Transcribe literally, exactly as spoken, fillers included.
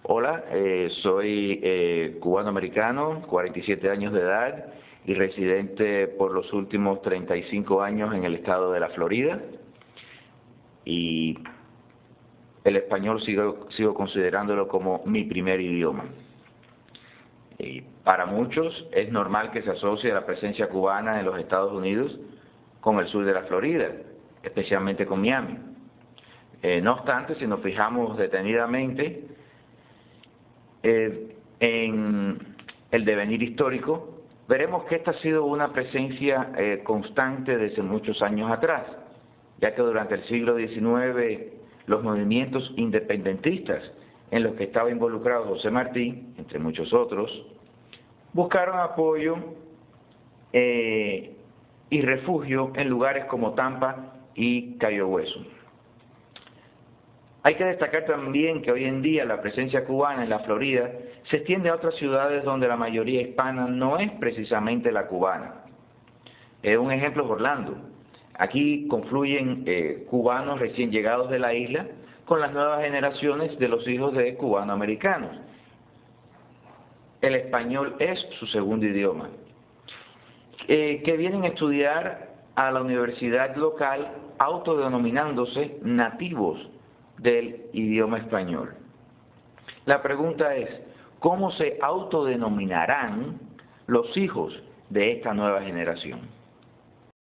Hola, eh, soy eh, cubano-americano, cuarenta y siete años de edad y residente por los últimos treinta y cinco años en el estado de la Florida. Y el español sigo, sigo considerándolo como mi primer idioma. Y para muchos es normal que se asocie la presencia cubana en los Estados Unidos con el sur de la Florida, especialmente con Miami. Eh, no obstante, si nos fijamos detenidamente eh, en el devenir histórico, veremos que esta ha sido una presencia eh, constante desde muchos años atrás, ya que durante el siglo diecinueve los movimientos independentistas en los que estaba involucrado José Martí, entre muchos otros, buscaron apoyo eh, y refugio en lugares como Tampa y Cayo Hueso. Hay que destacar también que hoy en día la presencia cubana en la Florida se extiende a otras ciudades donde la mayoría hispana no es precisamente la cubana. Eh, un ejemplo es Orlando. Aquí confluyen eh, cubanos recién llegados de la isla con las nuevas generaciones de los hijos de cubanoamericanos. El español es su segundo idioma, eh, que vienen a estudiar a la universidad local autodenominándose nativos del idioma español. La pregunta es, ¿cómo se autodenominarán los hijos de esta nueva generación?